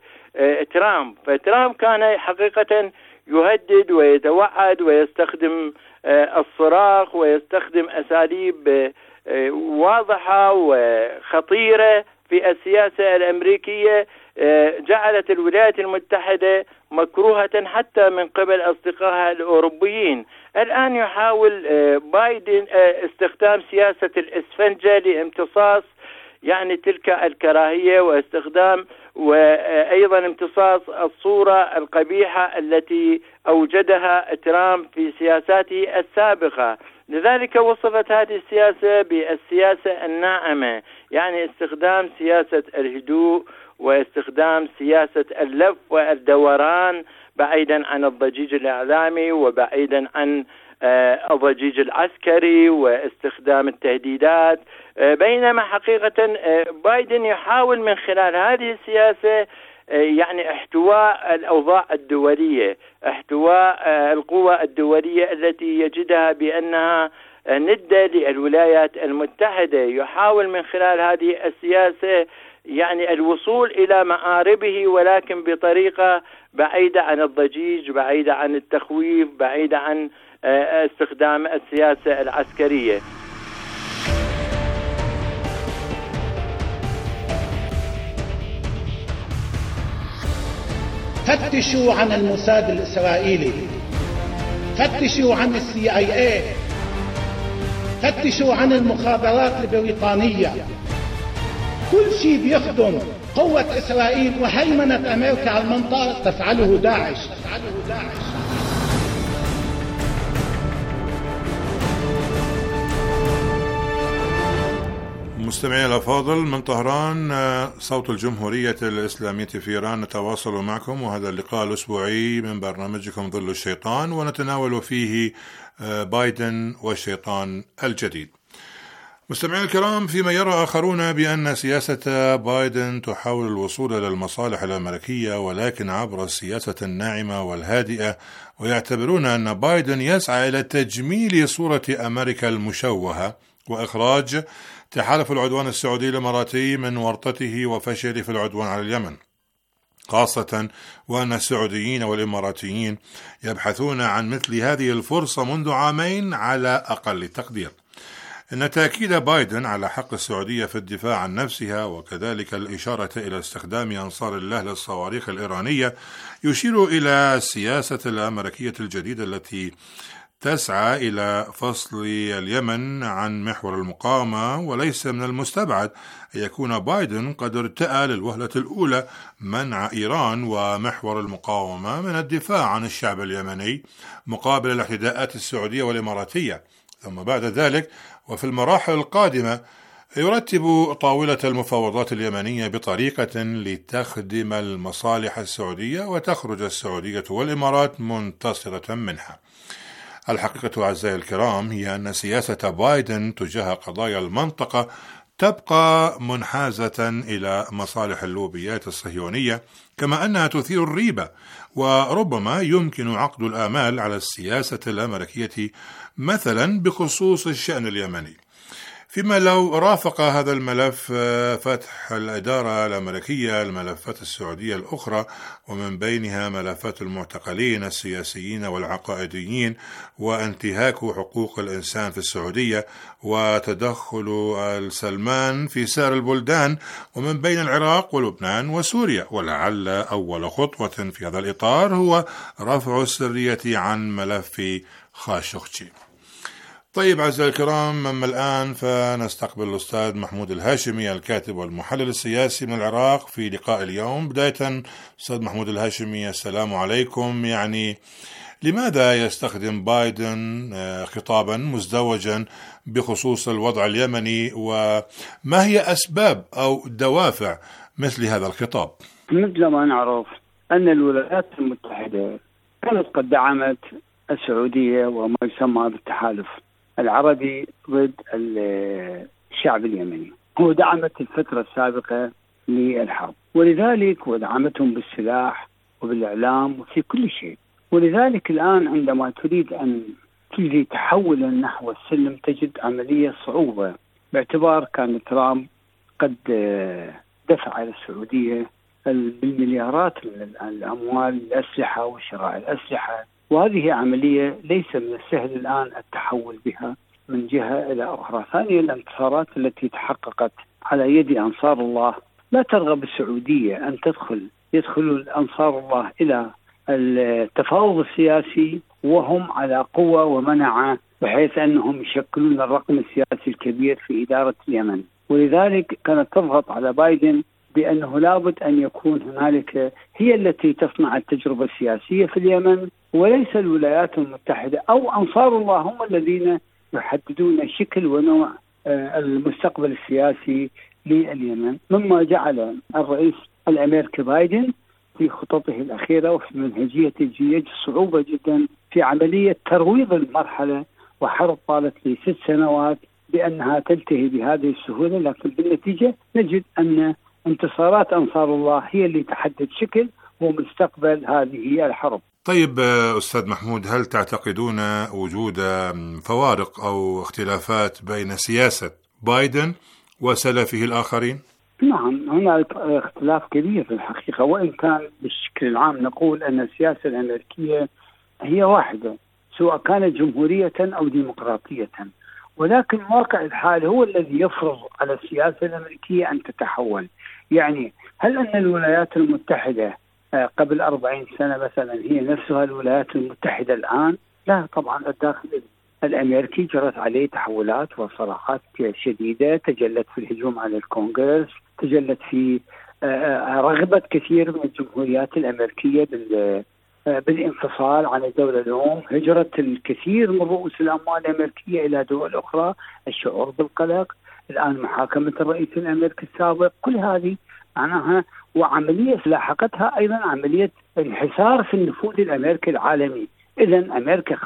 ترامب. فترامب كان حقيقة يهدد ويتوعد ويستخدم الصراخ ويستخدم أساليب واضحة وخطيرة في السياسة الأمريكية جعلت الولايات المتحدة مكروهة حتى من قبل أصدقائها الأوروبيين. الآن يحاول بايدن استخدام سياسة الإسفنجة لامتصاص يعني تلك الكراهية واستخدام وأيضا امتصاص الصورة القبيحة التي أوجدها ترامب في سياساته السابقة. لذلك وصفت هذه السياسة بالسياسة الناعمة، يعني استخدام سياسة الهدوء واستخدام سياسة اللف والدوران بعيدا عن الضجيج الإعلامي وبعيدا عن الضجيج العسكري واستخدام التهديدات، بينما حقيقة بايدن يحاول من خلال هذه السياسة يعني احتواء الأوضاع الدولية، احتواء القوى الدولية التي يجدها بأنها ندة للولايات المتحدة. يحاول من خلال هذه السياسة يعني الوصول إلى مآربه، ولكن بطريقة بعيدة عن الضجيج، بعيدة عن التخويف، بعيدة عن استخدام السياسة العسكرية. فتشوا عن الموساد الإسرائيلي، فتشوا عن CIA، فتشوا عن المخابرات البريطانية. كل شيء بيخدم قوة إسرائيل وهيمنة أمريكا على المنطقة تفعله داعش. مستمعينا الأفاضل، من طهران صوت الجمهورية الإسلامية في إيران، نتواصل معكم وهذا اللقاء الأسبوعي من برنامجكم ظل الشيطان، ونتناول فيه بايدن والشيطان الجديد. مستمعينا الكرام، فيما يرى آخرون بأن سياسة بايدن تحاول الوصول إلى المصالح الأمريكية ولكن عبر السياسة الناعمة والهادئة، ويعتبرون أن بايدن يسعى إلى تجميل صورة أمريكا المشوهة وإخراج تحالف العدوان السعودي الإماراتي من ورطته وفشله في العدوان على اليمن، خاصة وأن السعوديين والإماراتيين يبحثون عن مثل هذه الفرصة منذ عامين على أقل تقدير. إن تأكيد بايدن على حق السعودية في الدفاع عن نفسها وكذلك الإشارة إلى استخدام أنصار الله للصواريخ الإيرانية يشير إلى السياسة الأمريكية الجديدة التي تسعى إلى فصل اليمن عن محور المقاومة، وليس من المستبعد أن يكون بايدن قد ارتأى للوهلة الأولى منع إيران ومحور المقاومة من الدفاع عن الشعب اليمني مقابل الاعتداءات السعودية والإماراتية، ثم بعد ذلك وفي المراحل القادمة يرتب طاولة المفاوضات اليمنية بطريقة لتخدم المصالح السعودية وتخرج السعودية والإمارات منتصرة منها. الحقيقة أعزائي الكرام هي أن سياسة بايدن تجاه قضايا المنطقة تبقى منحازة إلى مصالح اللوبيات الصهيونية، كما أنها تثير الريبة، وربما يمكن عقد الآمال على السياسة الأمريكية مثلا بخصوص الشأن اليمني، فيما لو رافق هذا الملف فتح الإدارة الأمريكية الملفات السعودية الأخرى، ومن بينها ملفات المعتقلين السياسيين والعقائديين وانتهاك حقوق الإنسان في السعودية وتدخل السلمان في سائر البلدان ومن بين العراق ولبنان وسوريا. ولعل أول خطوة في هذا الإطار هو رفع السرية عن ملف خاشقجي. طيب أعزائي الكرام، أما الآن فنستقبل الأستاذ محمود الهاشمي الكاتب والمحلل السياسي من العراق في لقاء اليوم. بداية أستاذ محمود الهاشمي، السلام عليكم. يعني لماذا يستخدم بايدن خطابا مزدوجا بخصوص الوضع اليمني، وما هي أسباب أو دوافع مثل هذا الخطاب؟ مثل ما نعرف أن الولايات المتحدة كانت قد دعمت السعودية وما يسمى بالتحالف العربي ضد الشعب اليمني، هو دعمت الفترة السابقة للحرب، ولذلك ودعمتهم بالسلاح وبالإعلام وفي كل شيء. ولذلك الآن عندما تريد أن تجري تحولا نحو السلم تجد عملية صعوبة، باعتبار كان ترامب قد دفع إلى السعودية بالمليارات من الأموال للأسلحة وشراء الأسلحة، وهذه عملية ليس من السهل الآن التحول بها من جهة إلى أخرى. ثانيا الانتصارات التي تحققت على يد أنصار الله لا ترغب السعودية أن يدخل أنصار الله إلى التفاوض السياسي وهم على قوة ومنعة، بحيث أنهم يشكلون الرقم السياسي الكبير في إدارة اليمن. ولذلك كانت تضغط على بايدن بأنه لابد أن يكون هنالك هي التي تصنع التجربة السياسية في اليمن، وليس الولايات المتحدة أو أنصار الله هم الذين يحددون شكل ونوع المستقبل السياسي لليمن، مما جعل الرئيس الأمريكي بايدن في خططه الأخيرة وفي منهجيته يجد صعوبة جدا في عملية ترويض المرحلة، وحرب طالت لي 6 سنوات بأنها تنتهي بهذه السهولة، لكن بالنتيجة نجد أن انتصارات أنصار الله هي اللي تحدد شكل ومستقبل هذه الحرب. طيب أستاذ محمود، هل تعتقدون وجود فوارق أو اختلافات بين سياسة بايدن وسلفه الآخرين؟ نعم، هناك اختلاف كبير في الحقيقة، وإن كان بالشكل العام نقول أن السياسة الأمريكية هي واحدة سواء كانت جمهورية أو ديمقراطية، ولكن واقع الحال هو الذي يفرض على السياسة الأمريكية أن تتحول. يعني هل أن الولايات المتحدة قبل 40 سنة مثلا هي نفسها الولايات المتحدة الآن؟ لا طبعا، الداخل الأمريكي جرت عليه تحولات وصراعات شديدة، تجلت في الهجوم على الكونغرس، تجلت في رغبة كثير من الجمهوريات الأمريكية بالانفصال عن الدولة الأم، هجرت الكثير من رؤوس الأموال الأمريكية إلى دول أخرى، الشعور بالقلق، الآن محاكمة الرئيس الأمريكي السابق، كل هذه معناها وعملية لاحقتها أيضا عملية انحسار في النفوذ الأمريكي العالمي. إذا أمريكا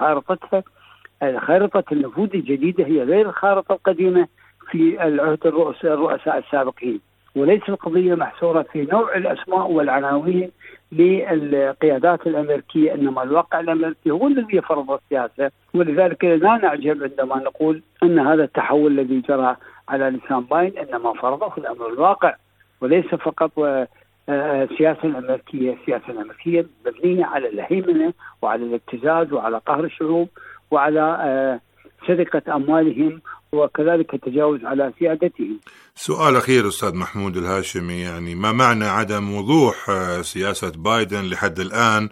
خارطة النفوذ الجديدة هي غير الخارطة القديمة في العهد الرؤساء السابقين، وليس القضية محصورة في نوع الأسماء والعناوين للقيادات الأمريكية، إنما الواقع الأمريكي هو الذي يفرض السياسة. ولذلك لا نعجب عندما نقول أن هذا التحول الذي جرى على لسان بايدن إنما فرضه في الأمر الواقع، وليس فقط السياسة الأمريكية. السياسة الأمريكية مبنية على الهيمنة وعلى الابتزاز وعلى قهر الشعوب وعلى سرقة أموالهم وكذلك التجاوز على سيادتهم. سؤال أخير أستاذ محمود الهاشمي، يعني ما معنى عدم وضوح سياسة بايدن لحد الآن،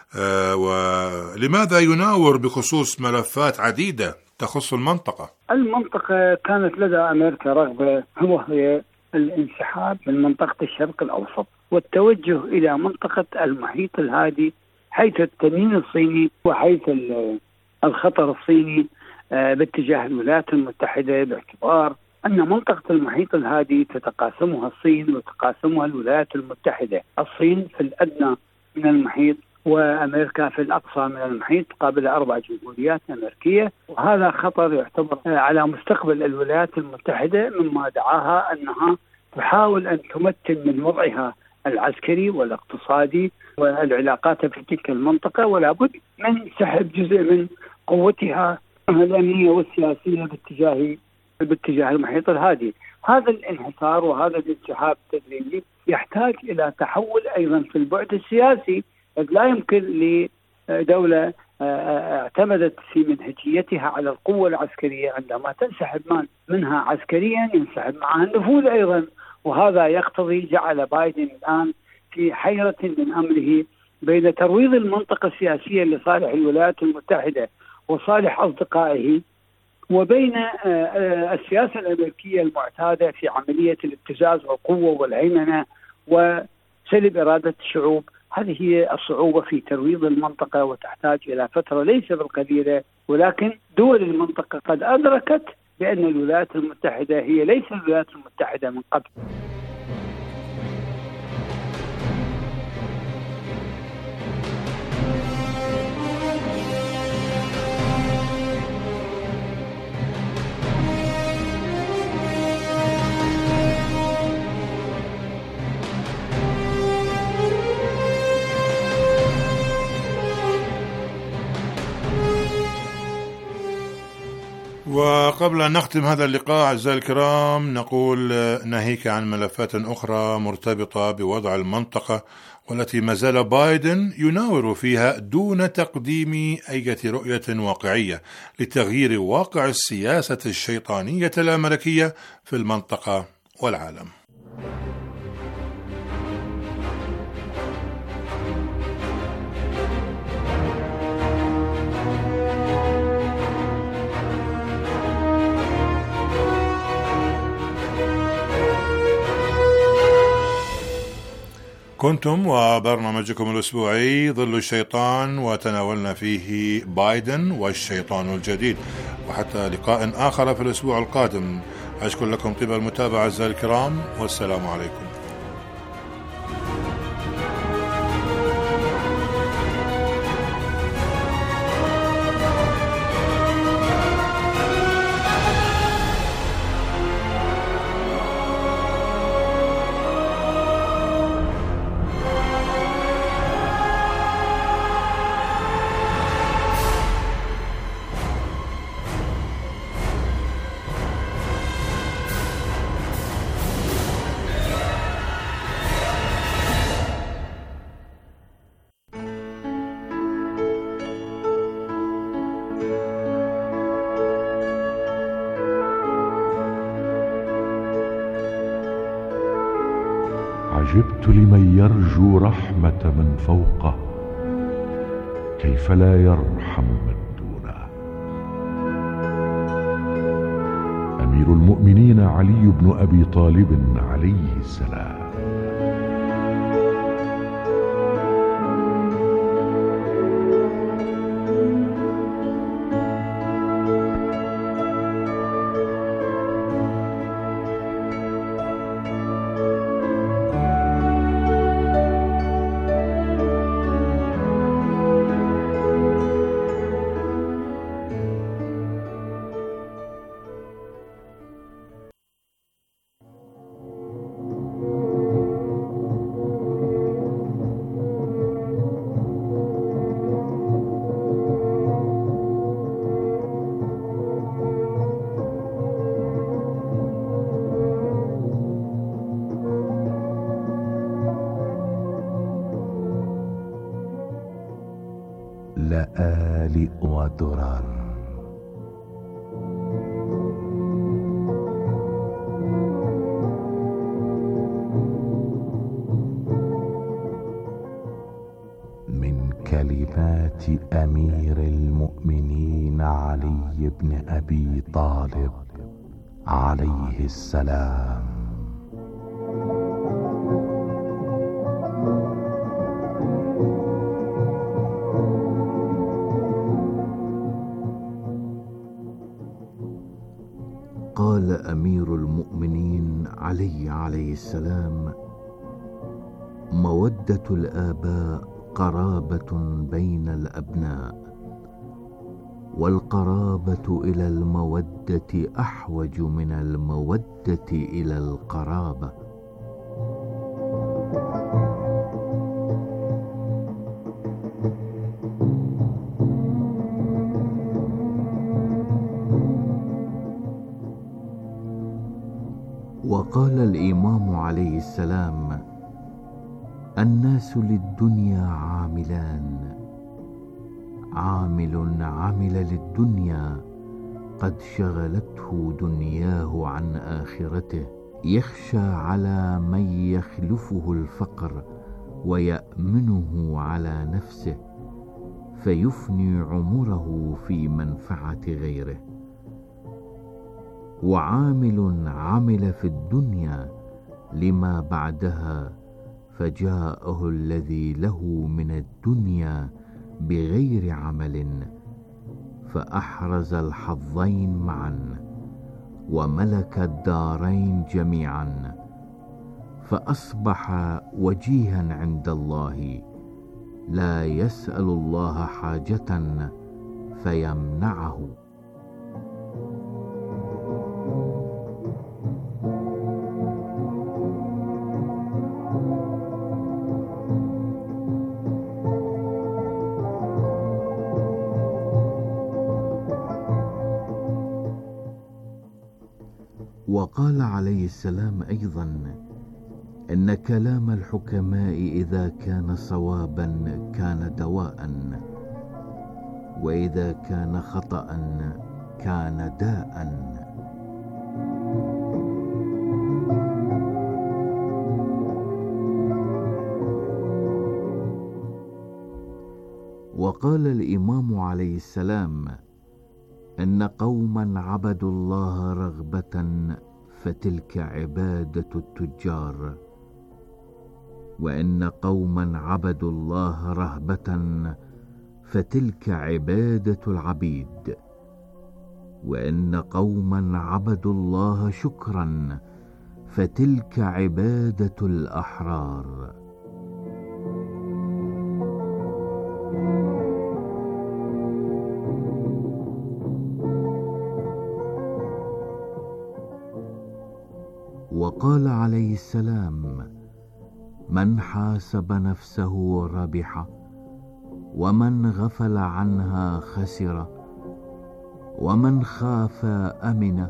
ولماذا يناور بخصوص ملفات عديدة تخص المنطقة؟ المنطقة كانت لدى أمريكا رغبة هي الانسحاب من منطقة الشرق الأوسط والتوجه إلى منطقة المحيط الهادي، حيث التنين الصيني وحيث الخطر الصيني باتجاه الولايات المتحدة، باعتبار أن منطقة المحيط الهادي تتقاسمها الصين وتقاسمها الولايات المتحدة، الصين في الأدنى من المحيط وأمريكا في الأقصى من المحيط قابل 4 جمهوريات أمريكية، وهذا خطر يعتبر على مستقبل الولايات المتحدة، مما دعاها أنها تحاول أن تمتن من وضعها العسكري والاقتصادي والعلاقات في تلك المنطقة، ولا بد من سحب جزء من قوتها الأمنية والسياسية باتجاه المحيط الهادي. هذا الانحسار وهذا الانسحاب التدريجي يحتاج إلى تحول أيضا في البعد السياسي. لا يمكن لدولة اعتمدت في منهجيتها على القوة العسكرية عندما تنسحب منها عسكريا ينسحب معها النفوذ أيضا، وهذا يقتضي جعل بايدن الآن في حيرة من أمره بين ترويض المنطقة السياسية لصالح الولايات المتحدة وصالح أصدقائه، وبين السياسة الأمريكية المعتادة في عملية الابتزاز والقوة والهيمنة وسلب إرادة الشعوب. هذه هي الصعوبة في ترويض المنطقة، وتحتاج إلى فترة ليس بالقليلة، ولكن دول المنطقة قد أدركت بأن الولايات المتحدة هي ليس الولايات المتحدة من قبل. وقبل أن نختم هذا اللقاء أعزائي الكرام، نقول ناهيك عن ملفات أخرى مرتبطة بوضع المنطقة والتي ما زال بايدن يناور فيها دون تقديم أي رؤية واقعية لتغيير واقع السياسة الشيطانية الأمريكية في المنطقة والعالم. كنتم وبرنامجكم الأسبوعي ظل الشيطان، وتناولنا فيه بايدن والشيطان الجديد، وحتى لقاء آخر في الأسبوع القادم. أشكر لكم طيب المتابعة أعزائي الكرام، والسلام عليكم. عجبت لمن يرجو رحمة من فوقه كيف لا يرحم من دونه. أمير المؤمنين علي بن أبي طالب عليه السلام. لآلئ ودرر من كلمات أمير المؤمنين علي بن أبي طالب عليه السلام. قال أمير المؤمنين علي عليه السلام: مودة الآباء قرابة بين الأبناء، والقرابة إلى المودة أحوج من المودة إلى القرابة. وقال الإمام عليه السلام: الناس للدنيا عاملان، عامل عمل للدنيا قد شغلته دنياه عن آخرته، يخشى على من يخلفه الفقر ويأمنه على نفسه فيفني عمره في منفعة غيره، وعامل عمل في الدنيا لما بعدها فجاءه الذي له من الدنيا بغير عمل فأحرز الحظين معا وملك الدارين جميعا، فأصبح وجيها عند الله لا يسأل الله حاجة فيمنعه. وقال عليه السلام أيضا: إن كلام الحكماء إذا كان صوابا كان دواء، وإذا كان خطأ كان داء. وقال الإمام عليه السلام: إن قوما عبدوا الله رغبة فتلك عبادة التجار، وإن قوما عبدوا الله رهبة فتلك عبادة العبيد، وإن قوما عبدوا الله شكرا فتلك عبادة الأحرار. وقال عليه السلام: من حاسب نفسه ربح، ومن غفل عنها خسر، ومن خاف أمن،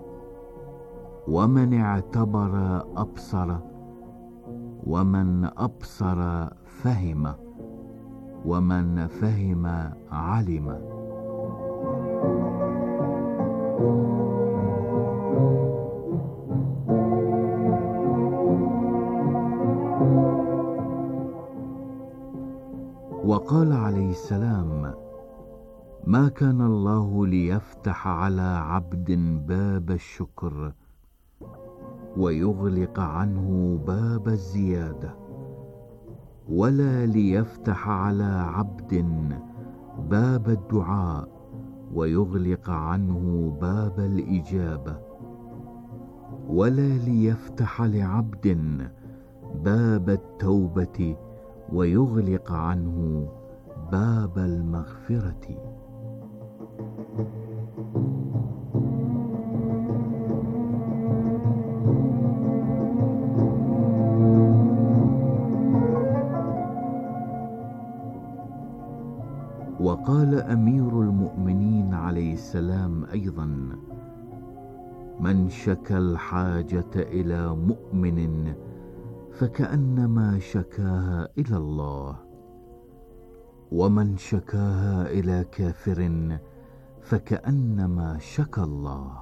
ومن اعتبر أبصر، ومن أبصر فهم، ومن فهم علم. وقال عليه السلام: ما كان الله ليفتح على عبد باب الشكر ويغلق عنه باب الزيادة، ولا ليفتح على عبد باب الدعاء ويغلق عنه باب الإجابة، ولا ليفتح لعبد باب التوبة ويغلق عنه باب المغفرة. وقال أمير المؤمنين عليه السلام أيضا: من شكى الحاجة إلى مؤمن فكأنما شكاها إلى الله، ومن شكاها إلى كافر فكأنما شكى الله.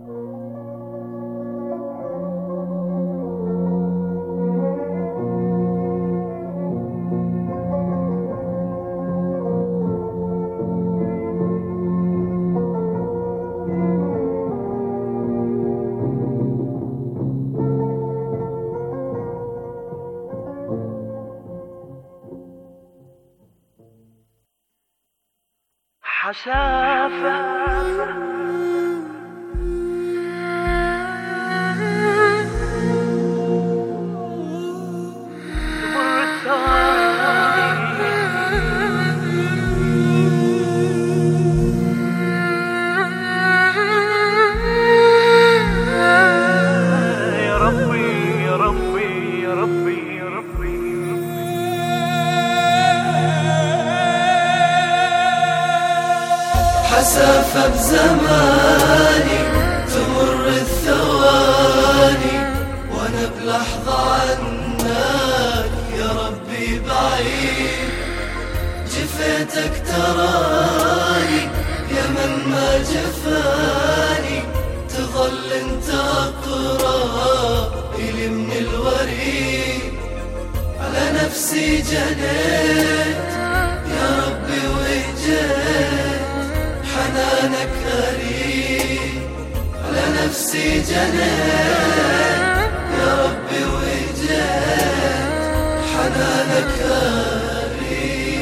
حسافة بزماني تمر الثواني وانا بلحظة عنك يا ربي بعيد، جفيتك تراني يا من ما جفاني، تظل انت اقرب الي من الوريد، على نفسي جنيت يا ربي وجيت، حنانك قريب، على نفسي جنيت يا ربي وجيت، حنانك قريب.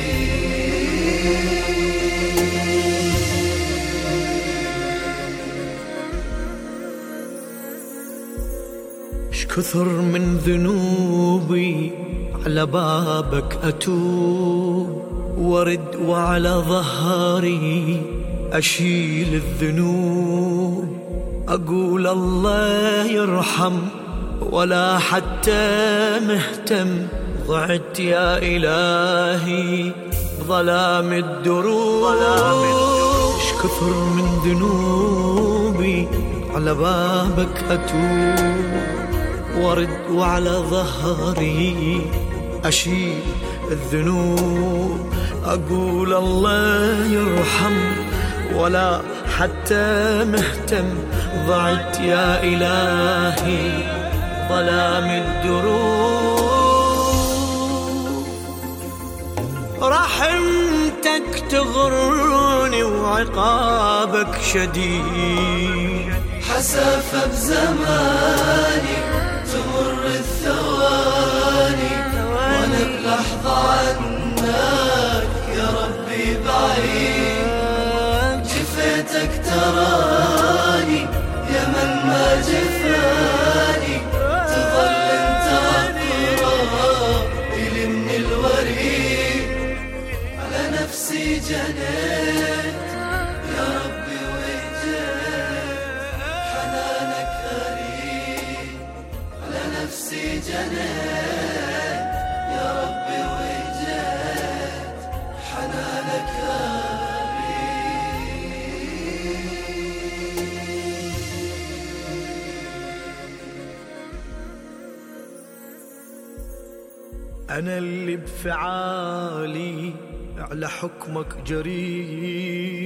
كثر من ذنوبي على بابك أتوب، ورد وعلى ظهري أشيل الذنوب، أقول الله يرحم ولا حتى مهتم، ضعت يا إلهي ظلام الدروب. كثر من ذنوبي على بابك أتوب، ورد وعلى ظهري أشيل الذنوب، أقول الله يرحم ولا حتى مهتم، ضعت يا إلهي ظلام الدروب. رحمتك تغرني وعقابك شديد، حسافة بزماني تمر الثواني وانا بلحظة عنك يا ربي بعيد، جفيتك تراني يا من ما جفاني، تظل انت اقرب الي من الوريد، على نفسي جنيت يا ربي وجيت، حنانك قريب، على نفسي جنيت يا ربي وجيت، حنانك أنا اللي بفعالي على حكمك جريء،